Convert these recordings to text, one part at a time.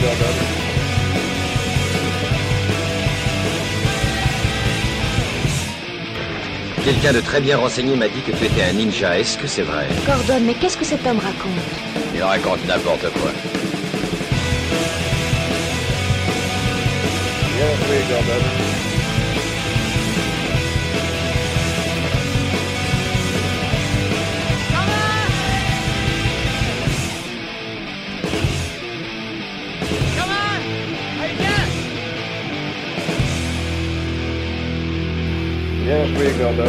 Gordon. Quelqu'un de très bien renseigné m'a dit que tu étais un ninja. Est-ce que c'est vrai? Gordon, mais qu'est-ce que cet homme raconte? Il raconte n'importe quoi. Bien joué, Gordon. Bien joué, Gordon.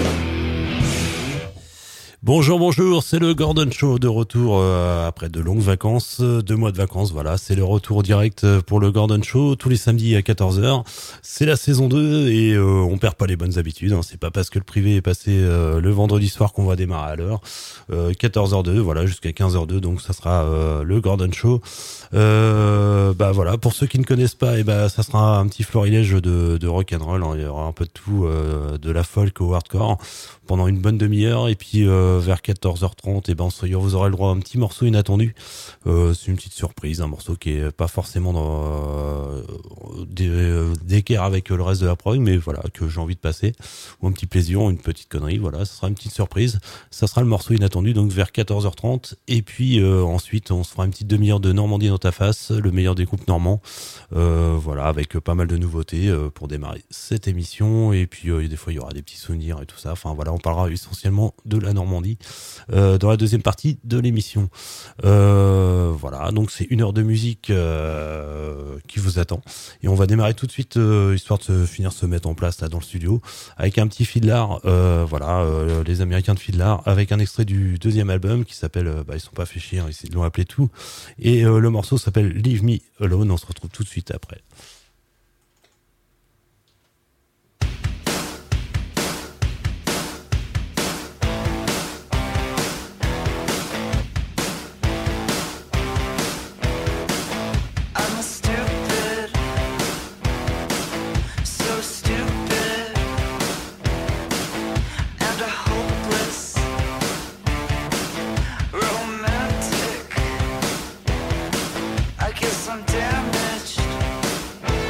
Bonjour, c'est le Gordon Show de retour après de longues vacances, 2 mois de vacances, voilà, c'est le retour direct pour le Gordon Show tous les samedis à 14h. C'est la saison 2 et on perd pas les bonnes habitudes, hein. C'est pas parce que le privé est passé le vendredi soir qu'on va démarrer à l'heure. 14h02, voilà, jusqu'à 15h02, donc ça sera le Gordon Show. Bah voilà, pour ceux qui ne connaissent pas, et bah ça sera un petit florilège de rock and roll, hein. Il y aura un peu de tout, de la folk au hardcore pendant une bonne demi-heure, et puis vers 14h30, et ben vous aurez le droit à un petit morceau inattendu. C'est une petite surprise, un morceau qui est pas forcément dans d'équerre avec le reste de la prog, mais voilà, que j'ai envie de passer, ou un petit plaisir, une petite connerie, voilà, ça sera une petite surprise. Ça sera le morceau inattendu, donc vers 14h30, et puis ensuite on se fera une petite demi-heure de Normandie dans ta face, le meilleur des groupes normands, voilà, avec pas mal de nouveautés pour démarrer cette émission, et puis des fois il y aura des petits souvenirs et tout ça, enfin voilà, on parlera essentiellement de la Normandie dans la deuxième partie de l'émission. Voilà, donc c'est 1 heure de musique qui vous attend, et on va démarrer tout de suite, histoire de finir se mettre en place là dans le studio, avec un petit Fiddler, voilà, les Américains de Fiddler, avec un extrait du deuxième album qui s'appelle, ils sont pas fait chier, hein, ils l'ont appelé tout, et le morceau s'appelle Leave Me Alone. On se retrouve tout de suite après. Damaged.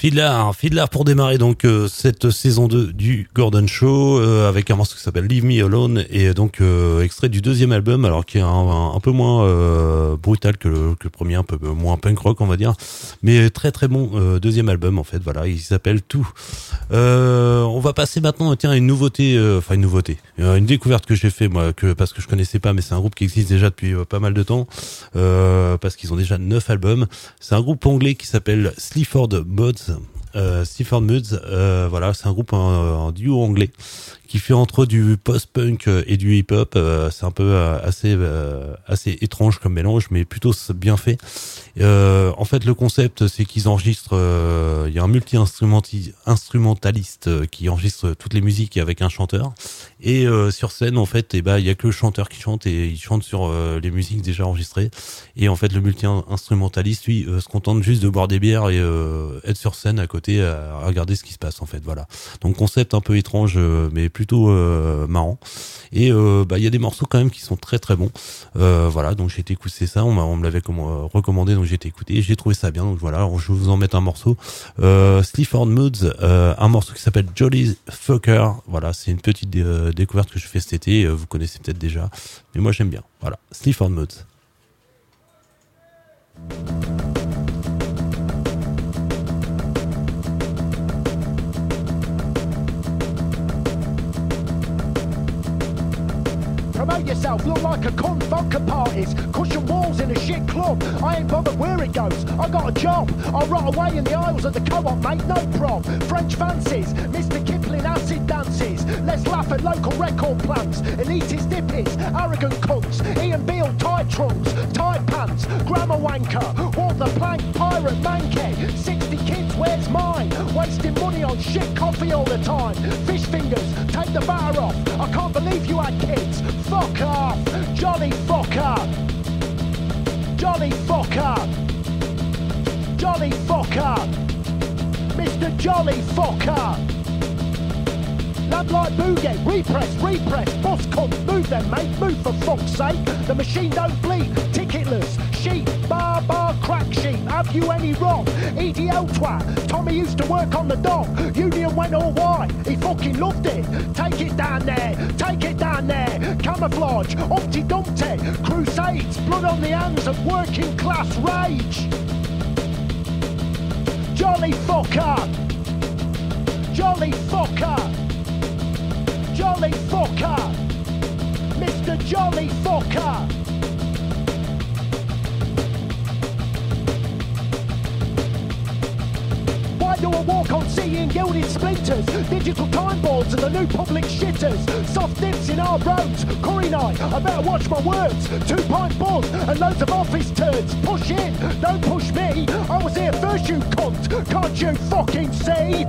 Fiddler pour démarrer donc cette saison 2 du Gordon Show avec un morceau qui s'appelle Leave Me Alone et donc extrait du deuxième album, alors qui est un peu moins brutal que le premier, un peu moins punk rock on va dire, mais très très bon deuxième album en fait. Voilà, il s'appelle Tout. On va passer maintenant à une nouveauté, une découverte que j'ai fait moi, parce que je connaissais pas, mais c'est un groupe qui existe déjà depuis pas mal de temps, parce qu'ils ont déjà 9 albums. C'est un groupe anglais qui s'appelle Sleaford Mods. Voilà, c'est un groupe en duo anglais qui fait entre du post-punk et du hip-hop. C'est un peu assez étrange comme mélange, mais plutôt bien fait. En fait, le concept, c'est qu'ils enregistrent. Il y a un multi-instrumentaliste qui enregistre toutes les musiques avec un chanteur. Et sur scène, en fait, il y a que le chanteur qui chante et il chante sur les musiques déjà enregistrées. Et en fait, le multi-instrumentaliste, lui, se contente juste de boire des bières et être sur scène à côté à regarder ce qui se passe, en fait. Voilà. Donc concept un peu étrange, mais plutôt marrant. Et il y a des morceaux quand même qui sont très très bons. Voilà, donc j'ai été écouter ça. On me l'avait recommandé, donc j'ai été écouté et j'ai trouvé ça bien. Donc voilà, alors je vais vous en mettre un morceau. Sleaford Moods, un morceau qui s'appelle Jolly Fucker. Voilà, c'est une petite découverte que je fais cet été. Vous connaissez peut-être déjà, mais moi j'aime bien. Voilà, Sleaford Moods. Promote yourself, look like a cunt, vodka parties, cushion walls in a shit club. I ain't bothered where it goes, I got a job. I'll rot away in the aisles of the co-op, mate, no prob. French fancies, Mr. Kipling acid dances. Let's laugh at local record plants, elitist dippies, arrogant cunts. Ian Beale tight trunks, tight pants, grammar wanker, walk the plank, pirate mankey. 60 kids, where's mine? Wasting money on shit coffee all the time. Fish fingers, take the batter off. I can't believe you had kids. Fuck off, jolly fucker, jolly fucker, jolly fucker, Mr. Jolly fucker. Lad like Boogie, repress, boss cunt, move them mate, move for fuck's sake. The machine don't bleed, ticketless, sheep, bar, crack sheep, have you any wrong? EDL twat, Tommy used to work on the dock, Union went all white, he fucking loved it. Take it down there, camouflage, Humpty Dumpty, crusades, blood on the hands of working class rage. Jolly fucker, jolly fucker, jolly fucker, Mr. Jolly fucker. Why do I walk on seeing gilded splinters, digital time boards and the new public shitters? Soft dips in our roads, curry night, I better watch my words. 2-pint buzz and loads of office turds. Push in, don't push me, I was here first you cunt, can't you fucking see?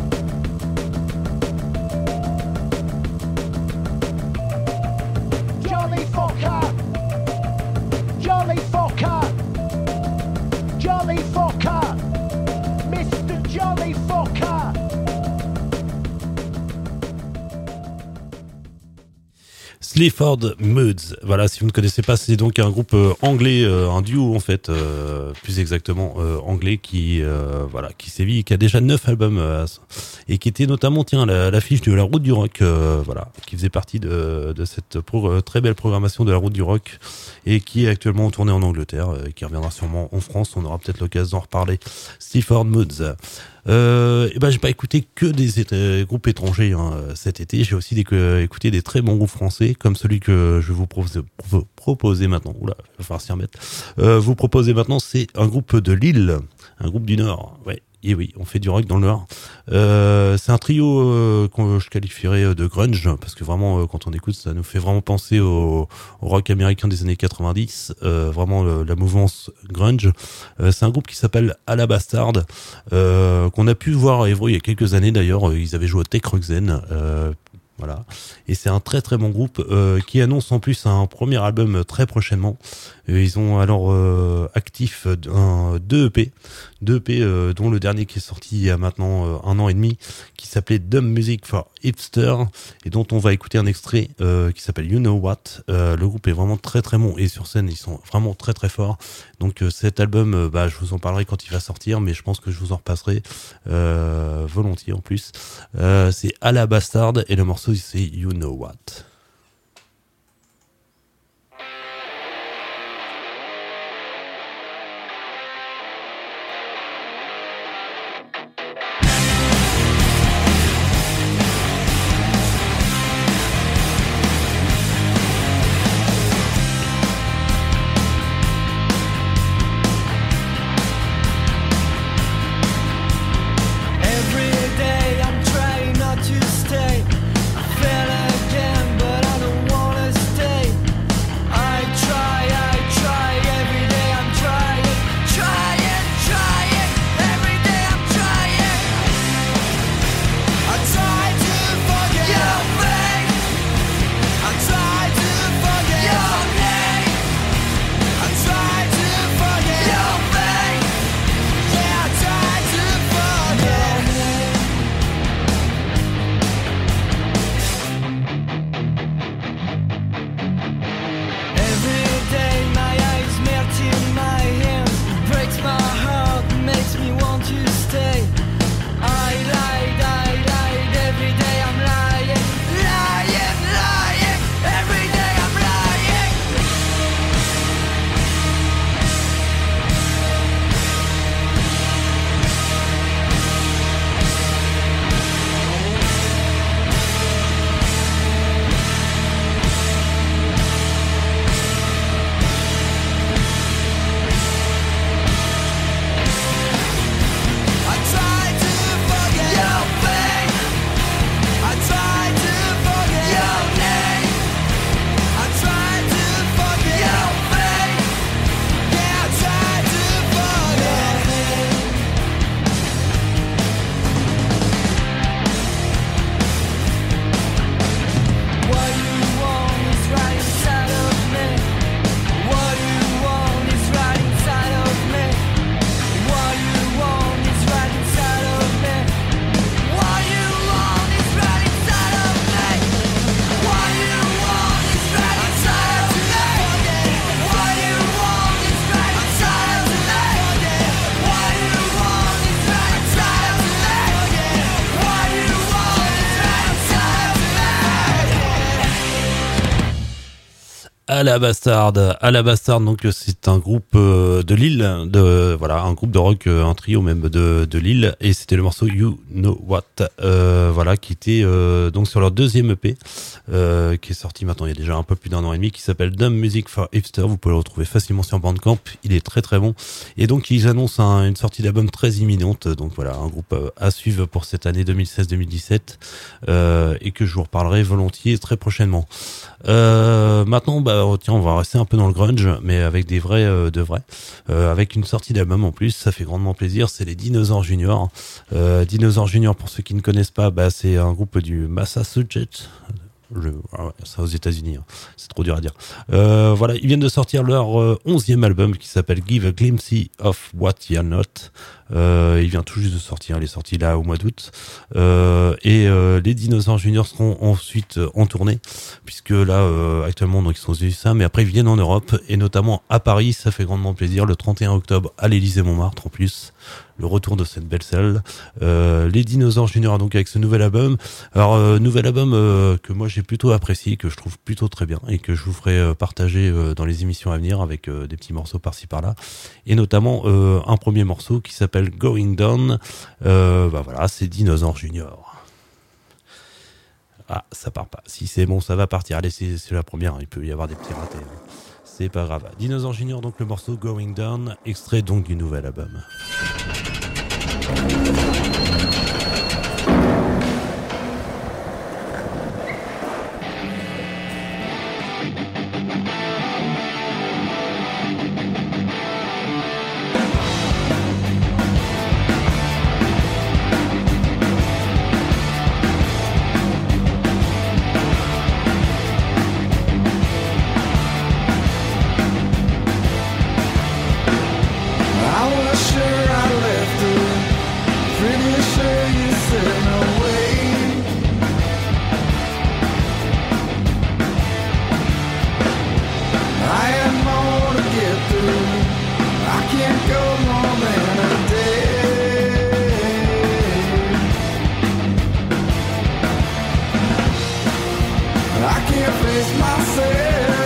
Jolly fucker, jolly fucker, jolly fucker, Mr. Jolly fucker. Sleaford Moods. Voilà, si vous ne connaissez pas, c'est donc un groupe anglais, un duo en fait, plus exactement anglais qui sévit, qui a déjà 9 albums et qui était notamment l'affiche de la Route du Rock, qui faisait partie de cette très belle programmation de la Route du Rock et qui est actuellement en tournée en Angleterre et qui reviendra sûrement en France. On aura peut-être l'occasion d'en reparler. Sleaford Moods. J'ai pas écouté que des groupes étrangers cet été. J'ai aussi écouté des très bons groupes français, comme celui que je vais vous proposer maintenant. Oula, il va falloir s'y remettre. Vous proposer maintenant, c'est un groupe de Lille, un groupe du Nord. Ouais. Et oui, on fait du rock dans le Nord. C'est un trio que je qualifierais de grunge, parce que vraiment, quand on écoute, ça nous fait vraiment penser au rock américain des années 90, vraiment la mouvance grunge. C'est un groupe qui s'appelle Alabastard, qu'on a pu voir à Évreux il y a quelques années d'ailleurs. Ils avaient joué au Tech Rockzen. Voilà. Et c'est un très très bon groupe qui annonce en plus un premier album très prochainement. Ils ont alors actif deux EP, dont le dernier qui est sorti il y a maintenant 1 an et demi, qui s'appelait Dumb Music for Hipster, et dont on va écouter un extrait qui s'appelle You Know What. Le groupe est vraiment très très bon, et sur scène ils sont vraiment très très forts. Donc cet album, je vous en parlerai quand il va sortir, mais je pense que je vous en repasserai volontiers en plus. C'est Alabastard, et le morceau c'est You Know What. Alabastard, donc c'est un groupe de Lille, un groupe de rock, un trio même de Lille, et c'était le morceau You Know What, qui était donc sur leur deuxième EP, qui est sorti maintenant il y a déjà un peu plus d'1 an et demi, qui s'appelle Dumb Music for Hipster. Vous pouvez le retrouver facilement sur Bandcamp, il est très très bon, et donc ils annoncent une sortie d'album très imminente, donc voilà, un groupe à suivre pour cette année 2016-2017, et que je vous reparlerai volontiers très prochainement. Maintenant, on va rester un peu dans le grunge, mais avec des vrais, avec une sortie d'album en plus, ça fait grandement plaisir. C'est les Dinosaures Junior. Dinosaures Junior, pour ceux qui ne connaissent pas, c'est un groupe du Massachusetts. Ça aux États-Unis, c'est trop dur à dire. Ils viennent de sortir leur 11e album qui s'appelle Give a Glimpse of What You're Not. Il vient tout juste de sortir, il est sorti là au mois d'août. Les Dinosaures Juniors seront ensuite en tournée, puisque là actuellement donc ils sont aux USA, mais après ils viennent en Europe, et notamment à Paris. Ça fait grandement plaisir, le 31 octobre à l'Élysée-Montmartre en plus. Le retour de cette belle salle. Les Dinosaures Juniors, donc avec ce nouvel album. Alors nouvel album que moi j'ai plutôt apprécié, que je trouve plutôt très bien, et que je vous ferai partager dans les émissions à venir, avec des petits morceaux par-ci par-là, et notamment un premier morceau qui s'appelle Going Down. C'est Dinosaures Juniors. Ah, ça part pas. Si c'est bon, ça va partir. Allez, c'est la première, il peut y avoir des petits ratés. C'est pas grave. Dinosaures Junior, donc le morceau Going Down, extrait donc du nouvel album. can't face myself.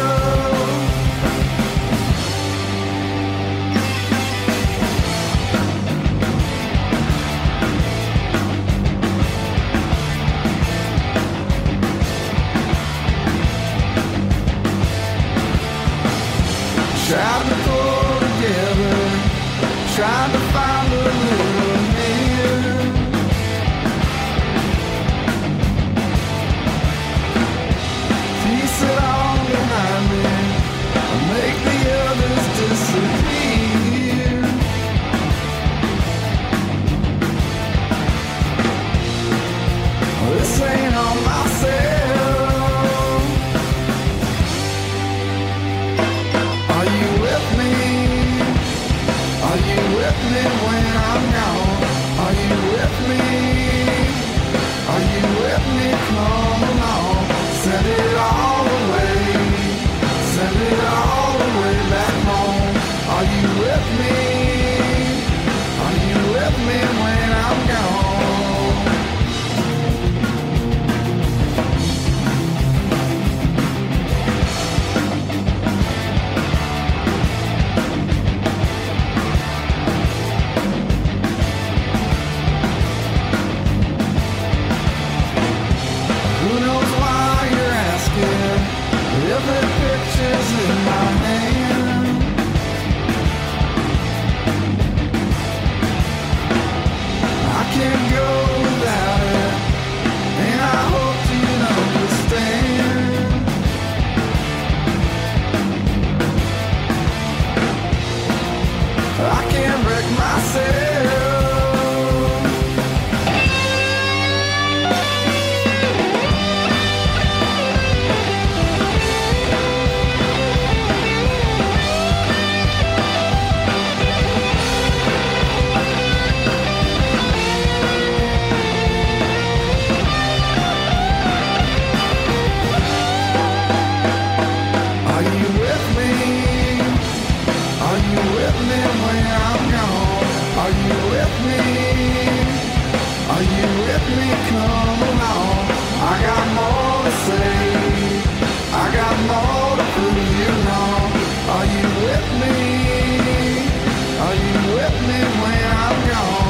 Tried to pull together, tried to find a little hand. Piece it all behind me, make the others disappear. This ain't on myself. Are you with me? Are you with me when I'm gone? Are you with me? Are you with me? Come along. Send it all away. Send it all the way back home. Are you with me? Are you with me when I'm gone? Who knows why you're asking? Every picture's in my hand. I can't go without it, and I hope you'd understand. I can't break myself. Are you with me? Are you with me when I'm gone? Are you with me? Are you with me? Come along. I got more to say. I got more to prove you wrong. Are you with me? Are you with me when I'm gone?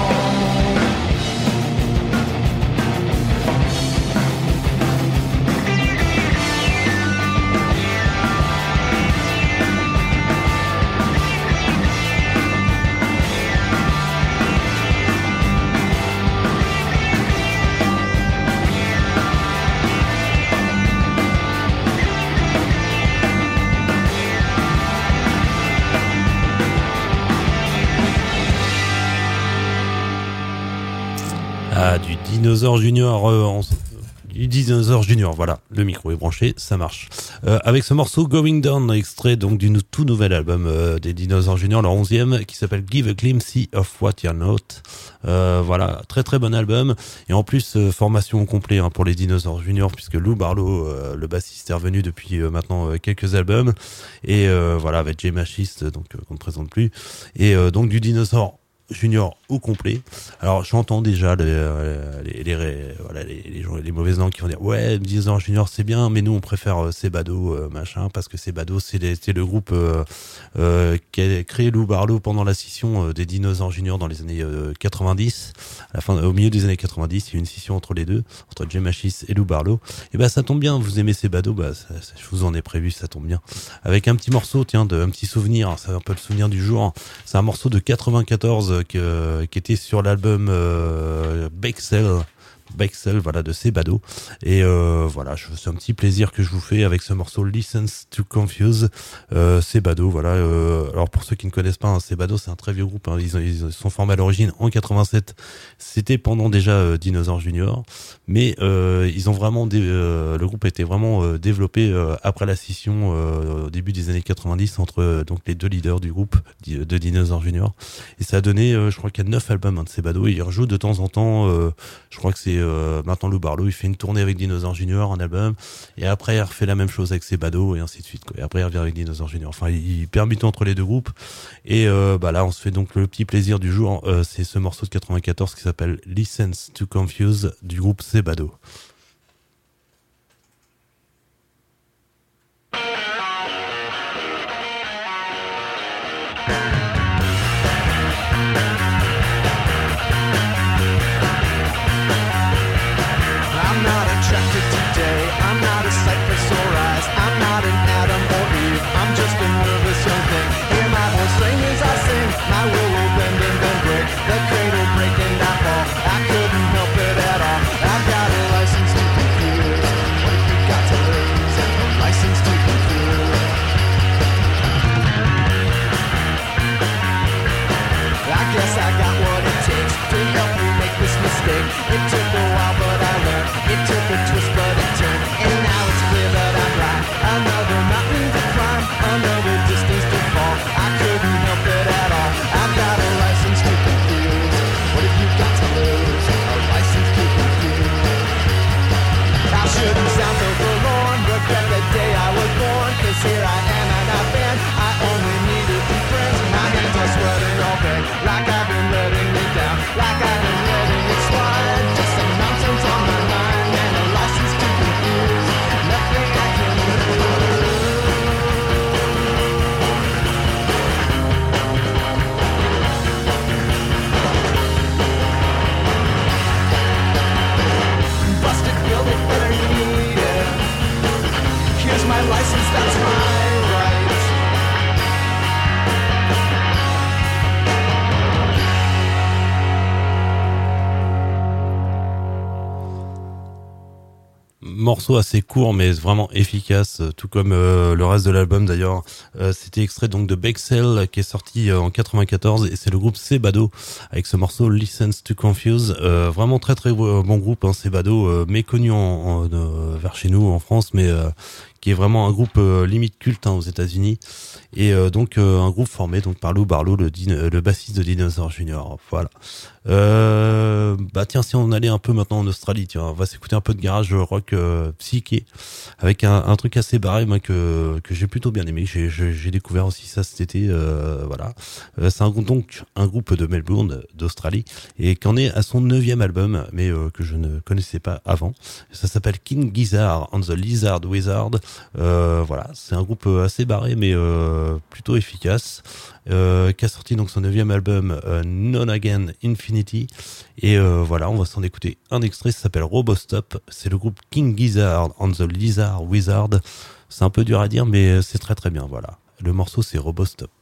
Ah, du Dinosaur Junior, du Dinosaur Junior, voilà, le micro est branché, ça marche. Avec ce morceau Going Down, extrait donc du tout nouvel album des Dinosaur Junior, leur 11e, qui s'appelle Give a Glimpse of What You're Not. Voilà, très très bon album. Et en plus, formation au complet hein, pour les Dinosaur Junior, puisque Lou Barlow, le bassiste, est revenu depuis maintenant quelques albums. Et voilà, avec Jay Machist, donc qu'on ne présente plus. Et donc du Dinosaur Junior au complet. Alors j'entends déjà les mauvaises langues qui vont dire ouais Dinosaur Junior c'est bien mais nous on préfère Sebado machin parce que Sebado c'est le groupe qui a créé Lou Barlow pendant la scission des Dinosaur Junior dans les années 90 au milieu des années 90 il y a eu une scission entre les deux entre Jay Machis et Lou Barlow et bah ça tombe bien vous aimez Sebado je vous en ai prévu ça tombe bien avec un petit morceau un petit souvenir c'est un peu le souvenir du jour c'est un morceau de 94 qui était sur l'album Bexel, voilà, de Sebado. Et voilà, c'est un petit plaisir que je vous fais avec ce morceau Listen to Confuse, Sebado. Voilà. Alors pour ceux qui ne connaissent pas, Sebado, c'est un très vieux groupe. Hein, ils sont formés à l'origine en 87. C'était pendant déjà Dinosaur Junior, mais ils ont vraiment le groupe a été vraiment développé après la scission au début des années 90 entre donc les deux leaders du groupe de Dinosaur Junior. Et ça a donné, je crois qu'il y a 9 albums de Sebado. Et ils rejouent de temps en temps. Je crois que c'est maintenant Lou Barlow, il fait une tournée avec Dinosaur Junior, un album, et après il refait la même chose avec Sebado et ainsi de suite. Quoi. Et après il revient avec Dinosaur Junior. Enfin, il permute entre les deux groupes. Et là, on se fait donc le petit plaisir du jour. C'est ce morceau de 94 qui s'appelle Listen to Confuse du groupe Sebado. took a while, but I learned. It took a twist, but it turned. And now it's clear that I'm right. Another mountain to climb, another distance to fall. I couldn't help it at all. I've got a license to confuse. What have you got to lose? A license to confuse. I shouldn't sound so forlorn. Regret the day I was born. 'Cause here I am and I've been. I only need to be friends. My hands are sweating all day. Like I've been letting it down. Like I've been letting it slide. Just some nonsense on my mind. And a license to confuse. Nothing I can do. Busted, build it, better need it. Here's my license, that's my right. Morceau assez court mais vraiment efficace, tout comme le reste de l'album d'ailleurs. C'était extrait donc de Bexel qui est sorti en 94 et c'est le groupe Sebado avec ce morceau Listen to Confuse. Vraiment très très bon groupe, hein, Sebado, méconnu vers chez nous en France, mais qui est vraiment un groupe limite culte, hein, aux États-Unis, et donc un groupe formé donc par Lou Barlow, le bassiste de Dinosaur Jr. Voilà. Bah tiens, si on allait un peu maintenant en Australie, tiens, on va s'écouter un peu de garage rock psyché avec un truc assez barré, moi, que j'ai plutôt bien aimé. J'ai découvert aussi ça cet été, voilà. C'est donc un groupe de Melbourne, d'Australie, et qu'en est à son 9e album, mais que je ne connaissais pas avant. Ça s'appelle King Gizzard and the Lizard Wizard. Voilà, c'est un groupe assez barré mais plutôt efficace, qui a sorti donc son 9e album None Again Infinity, et voilà, on va s'en écouter un extrait. Ça s'appelle Robostop. C'est le groupe King Gizzard and the Lizard Wizard. C'est un peu dur à dire mais c'est très très bien. Voilà, le morceau c'est Robostop.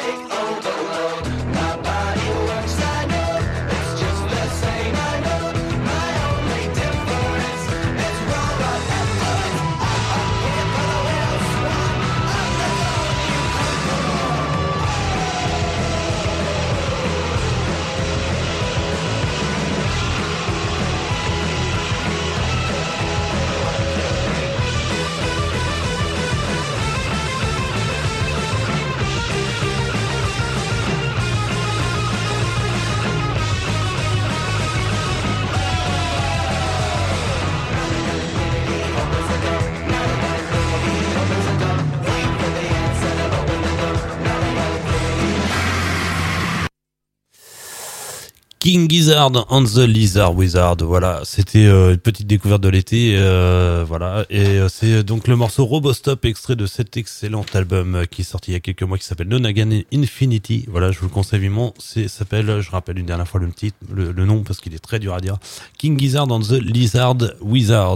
King Gizzard and the Lizard Wizard, voilà, c'était une petite découverte de l'été, voilà, et c'est donc le morceau Robostop, extrait de cet excellent album qui est sorti il y a quelques mois, qui s'appelle Non Again Infinity. Voilà, je vous le conseille vivement. S'appelle, je rappelle une dernière fois le titre, le nom, parce qu'il est très dur à dire. King Gizzard and the Lizard Wizard.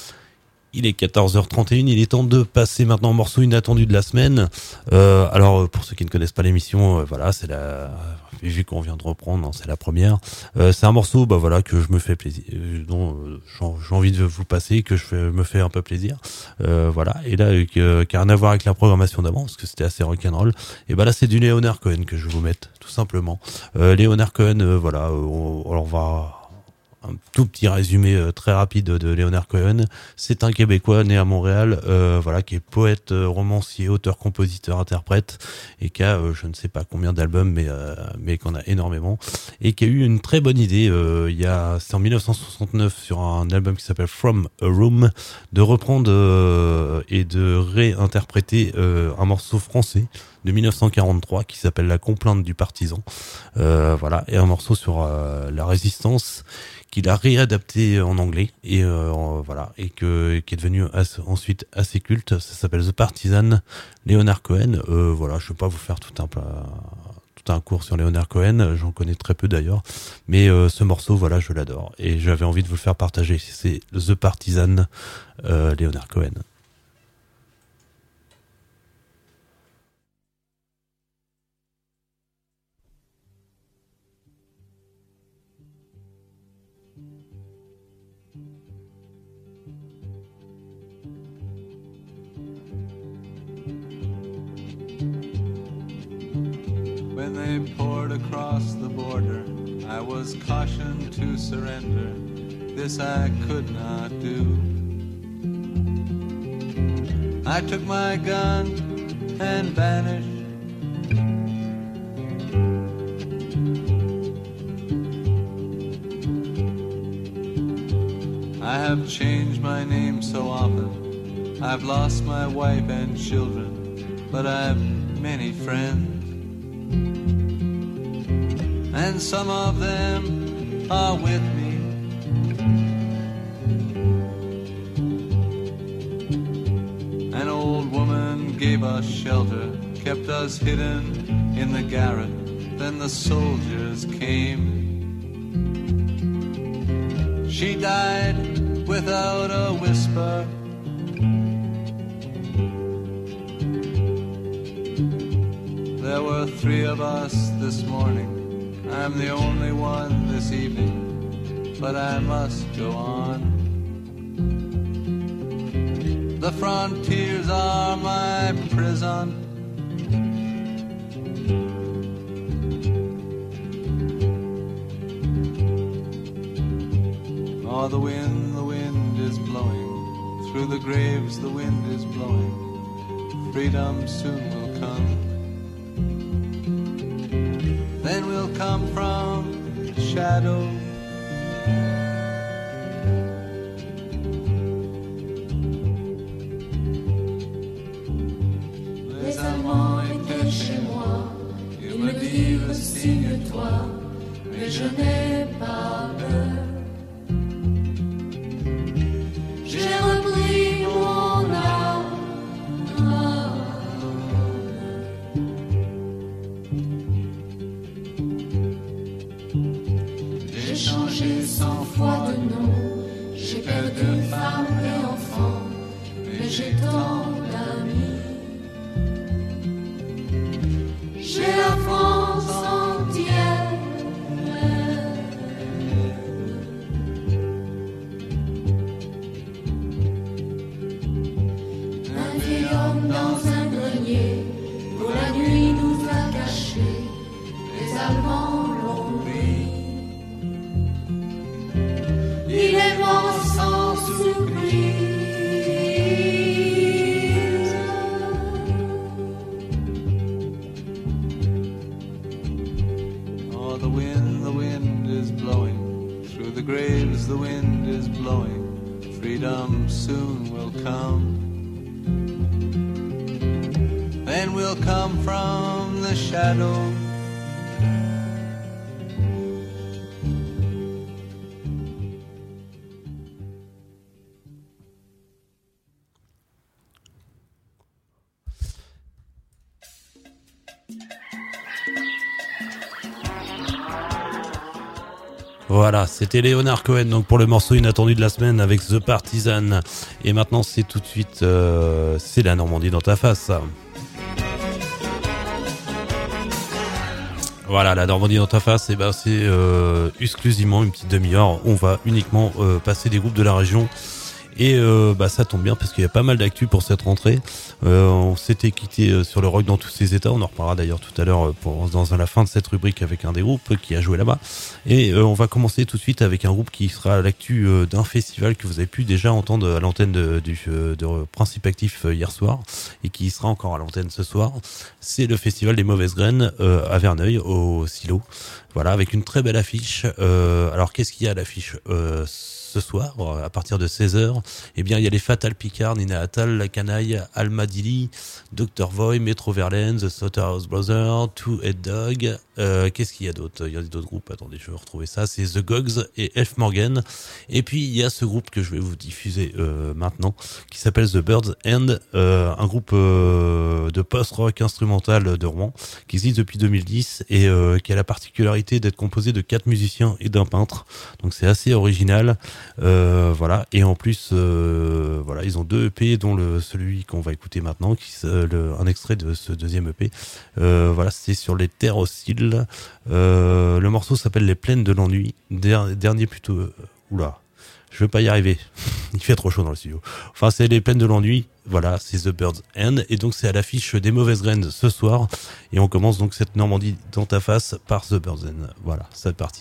Il est 14h31, il est temps de passer maintenant au morceau inattendu de la semaine. Alors, pour ceux qui ne connaissent pas l'émission, voilà, c'est vu qu'on vient de reprendre, c'est la première. C'est un morceau, bah voilà, que je me fais plaisir, dont j'ai envie de vous passer, que me fais un peu plaisir. Voilà, et là, qui a rien à voir avec la programmation d'avant, parce que c'était assez rock'n'roll. Et bah là, c'est du Leonard Cohen que je vais vous mettre, tout simplement. Leonard Cohen, voilà, alors on va... Un tout petit résumé très rapide de Leonard Cohen. C'est un Québécois né à Montréal, voilà, qui est poète, romancier, auteur, compositeur, interprète, et qui a je ne sais pas combien d'albums, mais qu'on a énormément, et qui a eu une très bonne idée. C'est en 1969 sur un album qui s'appelle From a Room, de reprendre et de réinterpréter un morceau français de 1943 qui s'appelle La Complainte du Partisan, voilà, et un morceau sur la résistance qu'il a réadapté en anglais, et voilà, et qui est devenu ensuite assez culte. Ça s'appelle The Partisan, Leonard Cohen. Voilà, je vais pas vous faire tout un cours sur Leonard Cohen, j'en connais très peu d'ailleurs, mais ce morceau, voilà, je l'adore, et j'avais envie de vous le faire partager. C'est The Partisan, Leonard Cohen. When they poured across the border, I was cautioned to surrender. This I could not do. I took my gun and vanished. I have changed my name so often. I've lost my wife and children, but I've many friends. And some of them are with me. An old woman gave us shelter, kept us hidden in the garret. Then the soldiers came. She died without a whisper. There were 3 of us this morning. I'm the only one this evening, but I must go on. The frontiers are my prison. Oh, the wind is blowing. Through the graves the wind is blowing. Freedom soon will come. Then we'll come from shadow. Les Allemands étaient chez moi. Ils me disent signe-toi, mais je n'ai pas peur. J'ai repris mon âme. J'ai changé 100 fois de nom, j'ai perdu femme et enfant, mais j'ai tant d'amis. J'ai the graves the wind is blowing. Freedom soon will come. Then we'll come from the shadow. Voilà, c'était Leonard Cohen donc pour le morceau inattendu de la semaine avec The Partisan. Et maintenant c'est tout de suite c'est la Normandie dans ta face. Voilà, la Normandie dans ta face, et ben c'est exclusivement une petite demi-heure. On va uniquement passer des groupes de la région. Et ça tombe bien parce qu'il y a pas mal d'actu pour cette rentrée. On s'était quitté sur le rock dans tous ses états. On en reparlera d'ailleurs tout à l'heure dans la fin de cette rubrique avec un des groupes qui a joué là-bas. Et on va commencer tout de suite avec un groupe qui sera à l'actu d'un festival que vous avez pu déjà entendre à l'antenne de Principe Actif hier soir et qui sera encore à l'antenne ce soir. C'est le festival des Mauvaises Graines à Verneuil au Silo. Voilà, avec une très belle affiche. Alors qu'est-ce qu'il y a à l'affiche ce soir, à partir de 16h, eh bien, il y a les Fatal Picard, Nina Attal, La Canaille, Alma Dili, Dr. Voy, Metro Verlaine, The Slaughterhouse Brothers, Two Head Dog. Qu'est-ce qu'il y a d'autre? Il y a d'autres groupes. Attendez, je vais retrouver ça. C'est The Gogs et Elf Morgan. Et puis, il y a ce groupe que je vais vous diffuser maintenant, qui s'appelle The Bird's End, un groupe de post-rock instrumental de Rouen, qui existe depuis 2010 et qui a la particularité d'être composé de 4 musiciens et d'un peintre. Donc, c'est assez original. Voilà, et en plus voilà, ils ont 2 EP dont celui qu'on va écouter maintenant, un extrait de ce deuxième EP. Voilà, c'est sur les terres hostiles. Le morceau s'appelle Les Plaines de l'ennui, dernier plutôt oula, je vais pas y arriver. Il fait trop chaud dans le studio. Enfin, c'est Les Plaines de l'ennui. Voilà, c'est The Bird's End. Et donc, c'est à l'affiche des Mauvaises Graines ce soir. Et on commence donc cette Normandie dans ta face par The Bird's End. Voilà, c'est parti.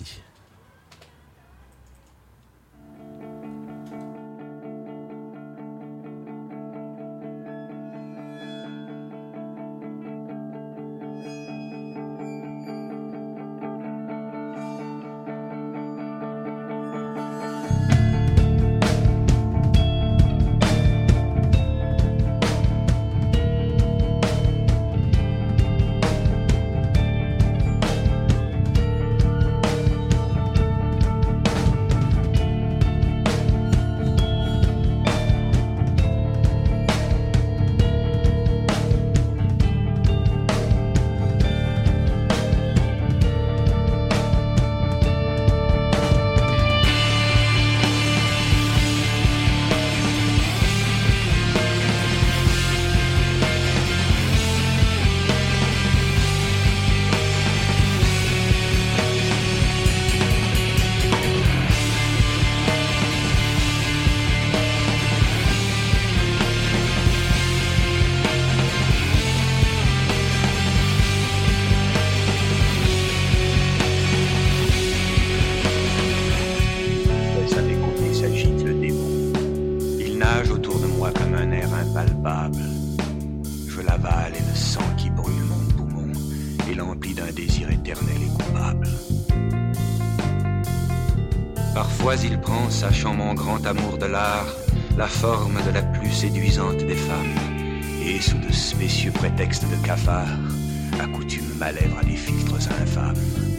Il prend, sachant mon grand amour de l'art, la forme de la plus séduisante des femmes, et sous de spécieux prétextes de cafard, accoutume ma lèvre à des filtres infâmes.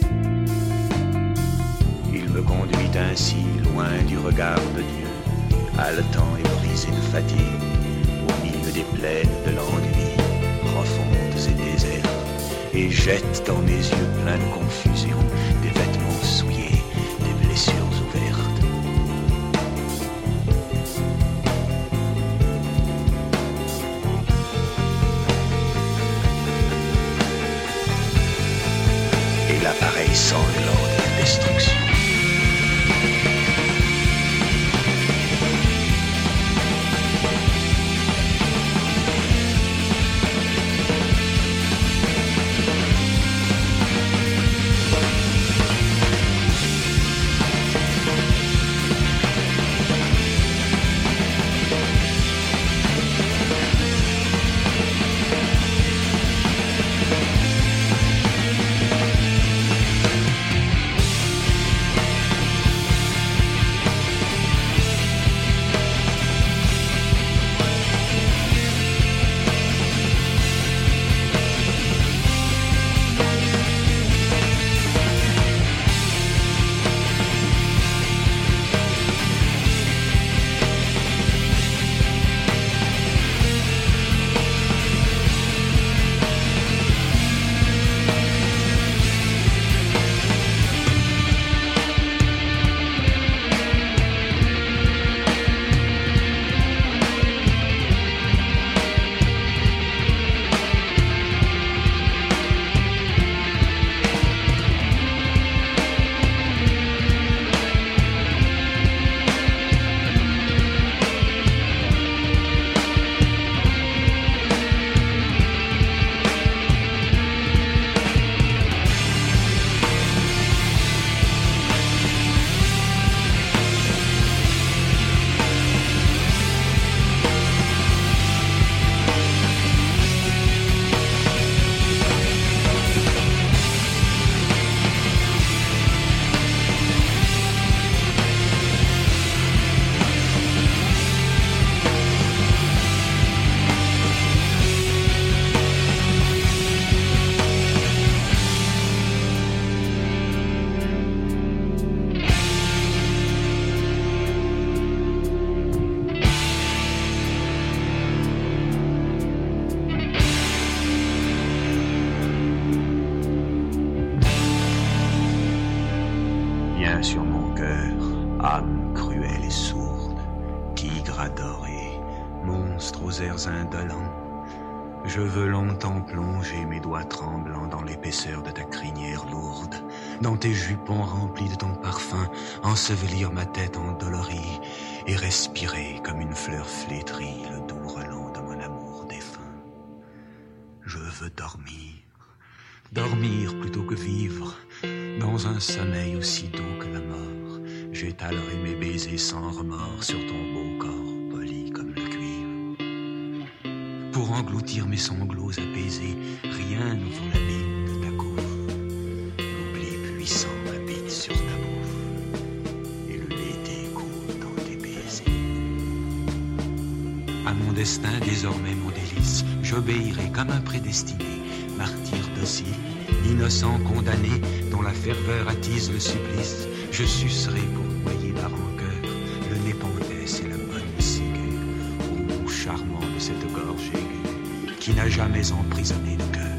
Il me conduit ainsi, loin du regard de Dieu, haletant et brisé de fatigue, au milieu des plaines de l'ennui, profondes et désertes, et jette dans mes yeux pleins de confusion des vêtements souillés, des blessures ouvertes. Et l'appareil sanglante de destruction. airs indolents. Je veux longtemps plonger mes doigts tremblants dans l'épaisseur de ta crinière lourde, dans tes jupons remplis de ton parfum, ensevelir ma tête endolorie et respirer comme une fleur flétrie le doux relent de mon amour défunt. Je veux dormir, dormir plutôt que vivre, dans un sommeil aussi doux que la mort. J'étalerai mes baisers sans remords sur ton beau corps poli comme le cuivre. Pour engloutir mes sanglots apaisés, rien ne vaut la mine de ta couche. L'oubli puissant habite sur ta bouche, et le l'été coule dans tes baisers. À mon destin, désormais mon délice, j'obéirai comme un prédestiné, martyr docile, innocent condamné, dont la ferveur attise le supplice. Je sucerai pour noyer la rancœur le népenthes et la bonne ciguë, ô charmant de cette gorge aiguë qui n'a jamais emprisonné le cœur.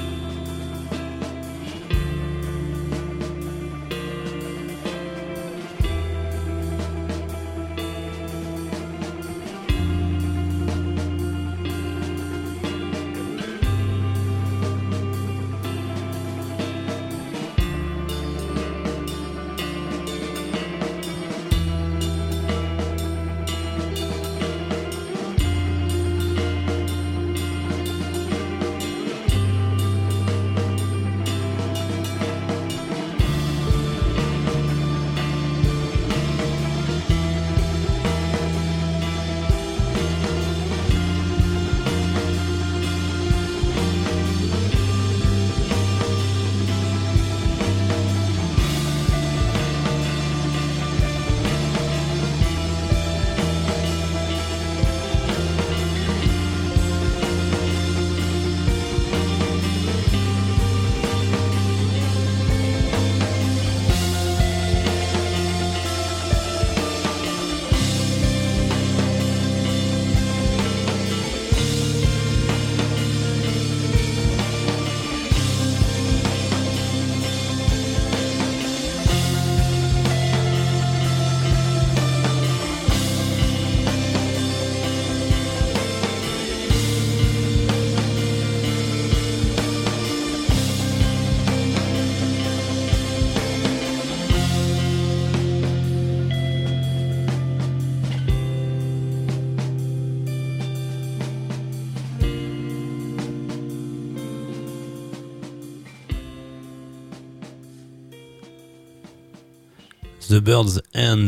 The Birds End,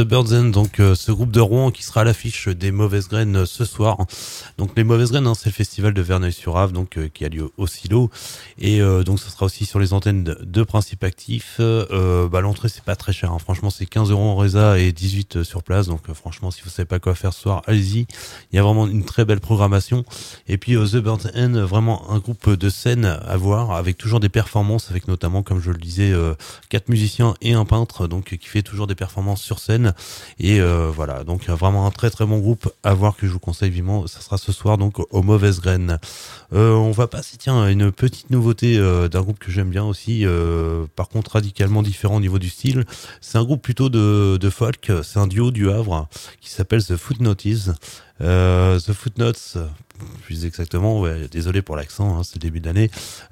donc ce groupe de Rouen qui sera à l'affiche des Mauvaises Graines ce soir. Donc les Mauvaises Graines, c'est le festival de Verneuil-sur-Ave, donc qui a lieu au Silo, et donc ça sera aussi sur les antennes de Principe Actif. L'entrée c'est pas très cher, hein. Franchement c'est 15 € en résa et 18 sur place, donc franchement si vous savez pas quoi faire ce soir, allez-y. Il y a vraiment une très belle programmation. Et puis The Birds End, vraiment un groupe de scène à voir, avec toujours des performances, avec notamment, comme je le disais, 4 musiciens et un peintre, donc qui fait toujours des performances sur scène. Et voilà, donc vraiment un très très bon groupe à voir, que je vous conseille vivement. Ça sera ce soir donc aux Mauvaises Graines. On va passer à une petite nouveauté d'un groupe que j'aime bien aussi, par contre radicalement différent au niveau du style. C'est un groupe plutôt de folk, c'est un duo du Havre qui s'appelle The Footnotes. The Footnotes, plus exactement, ouais, désolé pour l'accent, hein, c'est le début d'année,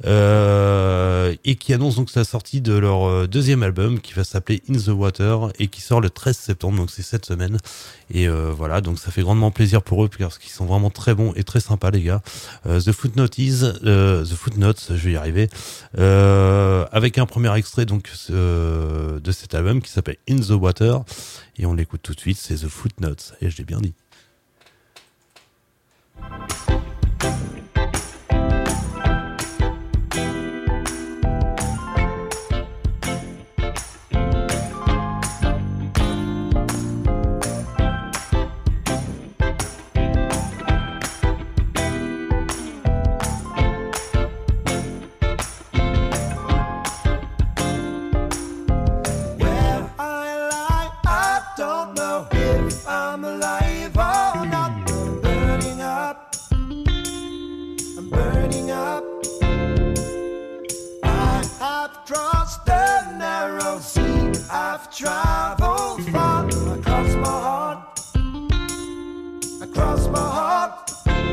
et qui annonce donc la sortie de leur deuxième album qui va s'appeler In the Water et qui sort le 13 septembre, donc c'est cette semaine. Et voilà, donc ça fait grandement plaisir pour eux parce qu'ils sont vraiment très bons et très sympas, les gars. The Footnotes, je vais y arriver, avec un premier extrait donc de cet album qui s'appelle In the Water, et on l'écoute tout de suite. C'est The Footnotes, et je l'ai bien dit. Traveled far across my heart,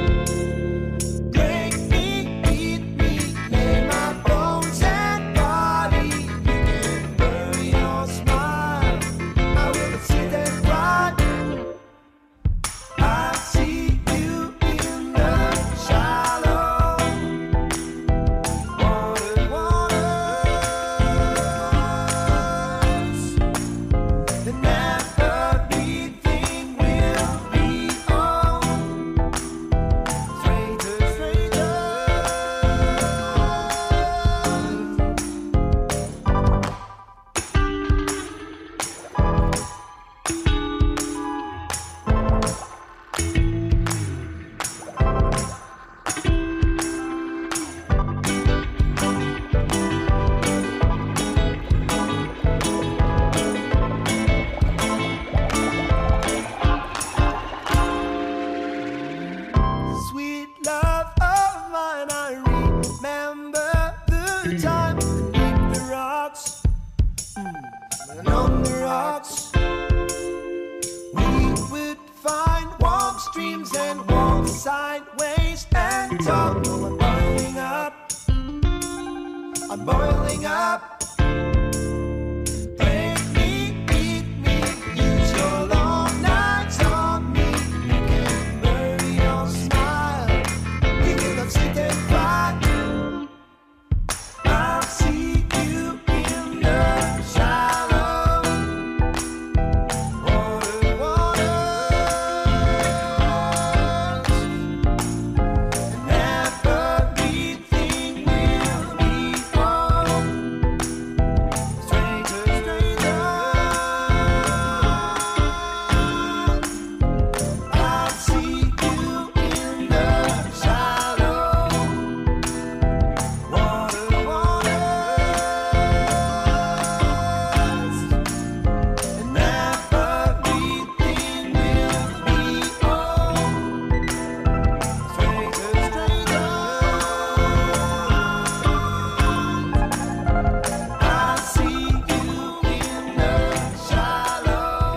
good time beneath the rocks, and on the rocks we would find warm streams and walk sideways and talk. Oh, I'm boiling up, I'm boiling up. Break me, beat me, use your long nights on me. You can bury your smile, you cannot sit and cry. I'll see you in the shallow waters, and everything will be home. Stranger, stranger, I'll see you in the shallow waters, and everything will be home. Stranger, stranger, I'll see you in the shallow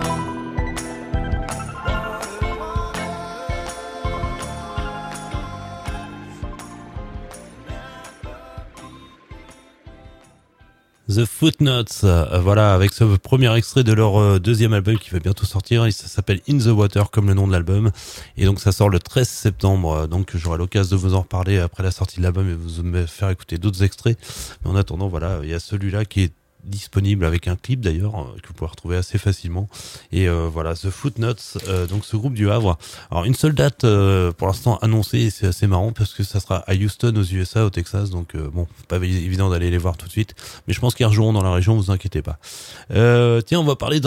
The Footnotes, voilà, avec ce premier extrait de leur deuxième album qui va bientôt sortir. Ça s'appelle In the Water, comme le nom de l'album. Et donc ça sort le 13 septembre. Donc j'aurai l'occasion de vous en reparler après la sortie de l'album et vous me faire écouter d'autres extraits. Mais en attendant, voilà, il y a celui-là qui est disponible avec un clip d'ailleurs que vous pouvez retrouver assez facilement. Et voilà, The Footnotes, donc ce groupe du Havre. Alors une seule date pour l'instant annoncée, et c'est assez marrant parce que ça sera à Houston aux USA, au Texas. Donc bon, pas évident d'aller les voir tout de suite, mais je pense qu'ils rejoueront dans la région, vous inquiétez pas. Tiens,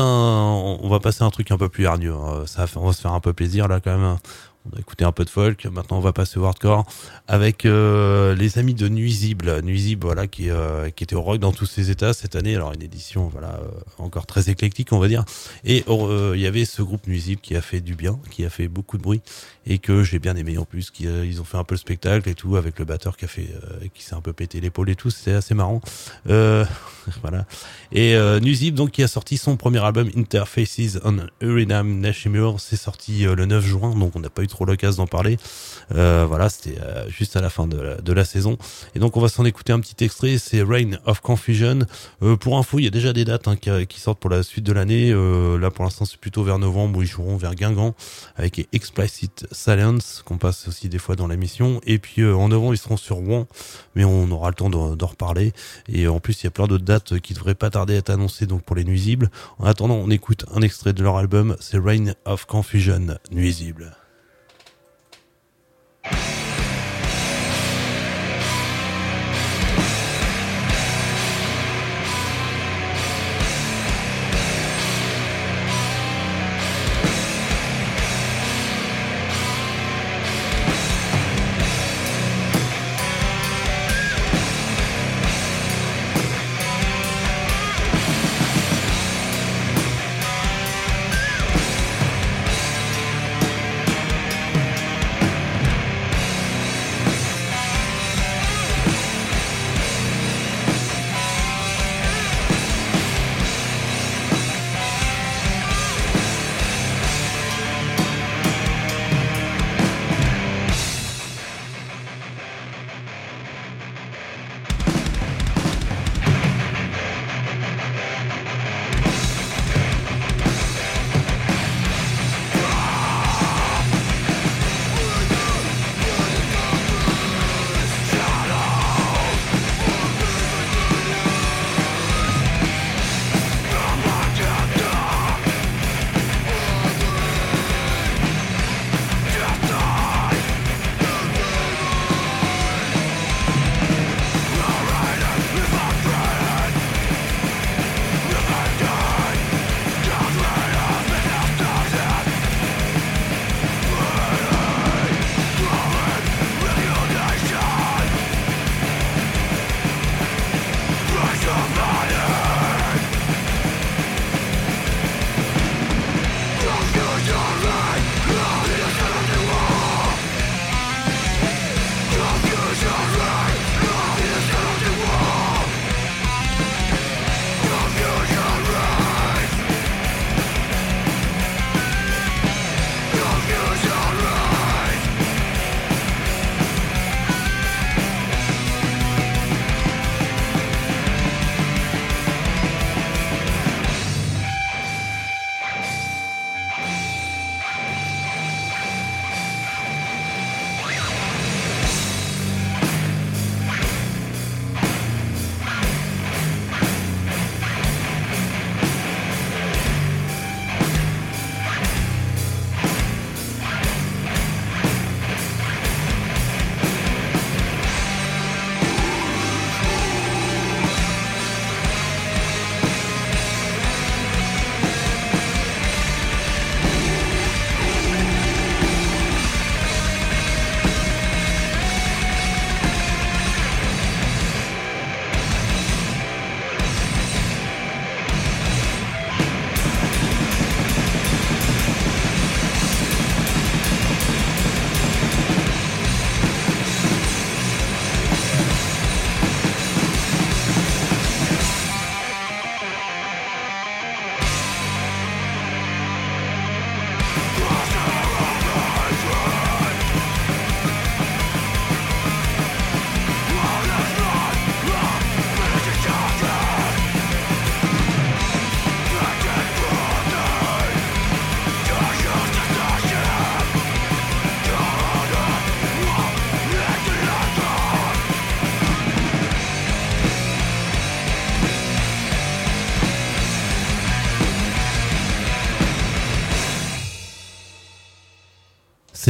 on va passer à un truc un peu plus hargneux. On va se faire un peu plaisir là quand même. On a écouté un peu de folk, maintenant on va passer au hardcore avec les amis de Nuisible, voilà, qui était au rock dans tous ses états cette année. Alors une édition voilà encore très éclectique on va dire. Et il y avait ce groupe Nuisible qui a fait du bien, qui a fait beaucoup de bruit et que j'ai bien aimé en plus. Ils ont fait un peu le spectacle et tout avec le batteur qui s'est un peu pété l'épaule et tout. C'était assez marrant. Voilà. Et Nuisible donc qui a sorti son premier album Interfaces on Urinam Nashimur. C'est sorti le 9 juin, donc on n'a pas eu trop l'occasion d'en parler. Voilà, c'était juste à la fin de la saison. Et donc on va s'en écouter un petit extrait. C'est Reign of Confusion. Pour info, il y a déjà des dates qui sortent pour la suite de l'année. Là pour l'instant c'est plutôt vers novembre où ils joueront vers Guingamp avec Explicit Silence qu'on passe aussi des fois dans l'émission. Et puis en novembre ils seront sur Rouen, mais on aura le temps d'en reparler. Et en plus il y a plein d'autres dates qui devraient pas tarder à être annoncées donc pour les Nuisibles. En attendant, on écoute un extrait de leur album. C'est Reign of Confusion, Nuisible. shallow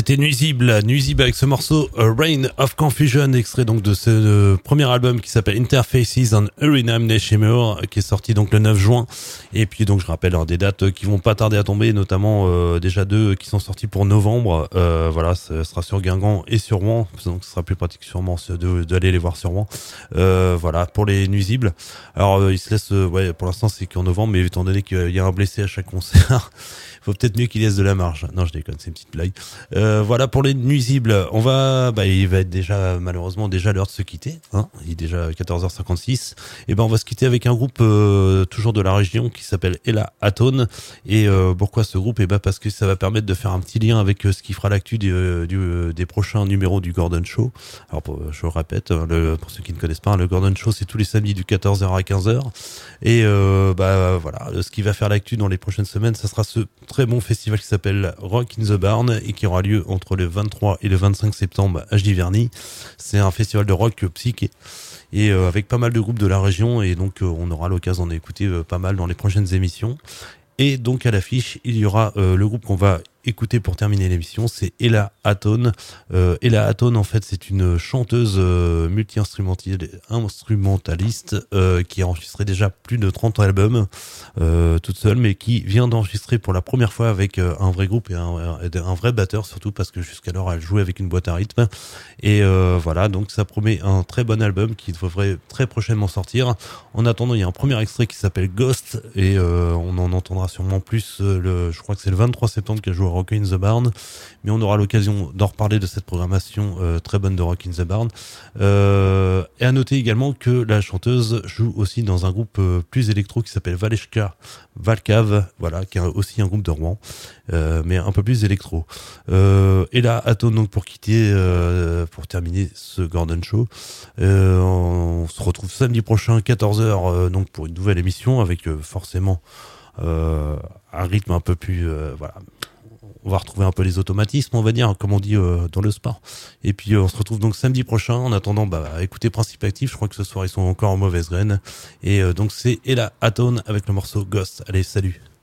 C'était Nuisible avec ce morceau Reign of Confusion, extrait donc de ce premier album qui s'appelle Interfaces on Urinam Neshimur, qui est sorti donc le 9 juin. Et puis donc je rappelle des dates qui vont pas tarder à tomber, notamment déjà 2 qui sont sortis pour novembre. Voilà, ce sera sur Guingamp et sur Rouen, donc ce sera plus pratique sûrement d'aller les voir sur Rouen. Voilà pour les Nuisibles. Alors ils se laissent, ouais, pour l'instant c'est qu'en novembre, mais étant donné qu'il y a un blessé à chaque concert. Faut peut-être mieux qu'il laisse de la marge. Non, je déconne, c'est une petite blague. Voilà pour les Nuisibles. Il va être déjà, malheureusement, déjà l'heure de se quitter, hein. Il est déjà 14h56. Et on va se quitter avec un groupe, toujours de la région qui s'appelle Ella Atone. Et, pourquoi ce groupe? Parce que ça va permettre de faire un petit lien avec ce qui fera l'actu des prochains numéros du Gordon Show. Alors, je le répète, pour ceux qui ne connaissent pas, le Gordon Show, c'est tous les samedis du 14h à 15h. Et, voilà, ce qui va faire l'actu dans les prochaines semaines, ça sera ce très bon festival qui s'appelle Rock in the Barn et qui aura lieu entre le 23 et le 25 septembre à Giverny. C'est un festival de rock psyché et avec pas mal de groupes de la région, et donc on aura l'occasion d'en écouter pas mal dans les prochaines émissions. Et donc à l'affiche, il y aura le groupe qu'on va écouter pour terminer l'émission, c'est Ella Atone. Ella Atone, en fait, c'est une chanteuse multi-instrumentaliste qui a enregistré déjà plus de 30 albums toute seule, mais qui vient d'enregistrer pour la première fois avec un vrai groupe et un vrai batteur, surtout parce que jusqu'alors elle jouait avec une boîte à rythme. Et voilà, donc ça promet un très bon album qui devrait très prochainement sortir. En attendant, il y a un premier extrait qui s'appelle Ghost, et on en entendra sûrement plus je crois que c'est le 23 septembre qu'elle joue à Rock in the Barn, mais on aura l'occasion d'en reparler de cette programmation très bonne de Rock in the Barn. Et à noter également que la chanteuse joue aussi dans un groupe plus électro qui s'appelle Valcave, voilà, qui est aussi un groupe de Rouen, mais un peu plus électro. Et là, Atone, donc pour terminer ce Gordon Show, on se retrouve samedi prochain 14h donc pour une nouvelle émission avec forcément un rythme un peu plus voilà. On va retrouver un peu les automatismes, on va dire, comme on dit dans le sport. Et puis on se retrouve donc samedi prochain. En attendant, écoutez Principe Actif. Je crois que ce soir ils sont encore en mauvaise graine. Et donc c'est Ella Atone avec le morceau Ghost. Allez, salut.